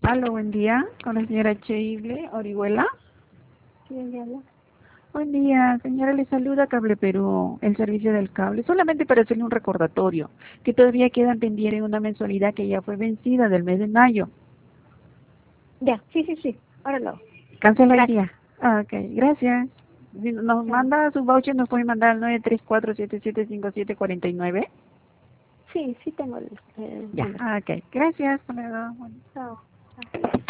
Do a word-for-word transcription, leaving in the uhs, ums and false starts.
Aló, buen día, con la señora Cheile Orihuela. Sí, ella habla. Buen día, señora, le saluda Cable Perú, el servicio del cable, solamente para hacerle un recordatorio, que todavía quedan pendientes una mensualidad que ya fue vencida del mes de mayo. Ya, sí, sí, sí, ahora lo hago. Cancela el Gracias. día. Ah, ok, gracias. Si nos Chao. manda su voucher, nos puede mandar al nueve tres cuatro siete siete cinco siete cuatro nueve. Sí, sí tengo el, el Ya, número. ah, ok, gracias. Hasta luego. Bueno. Chao. Chao.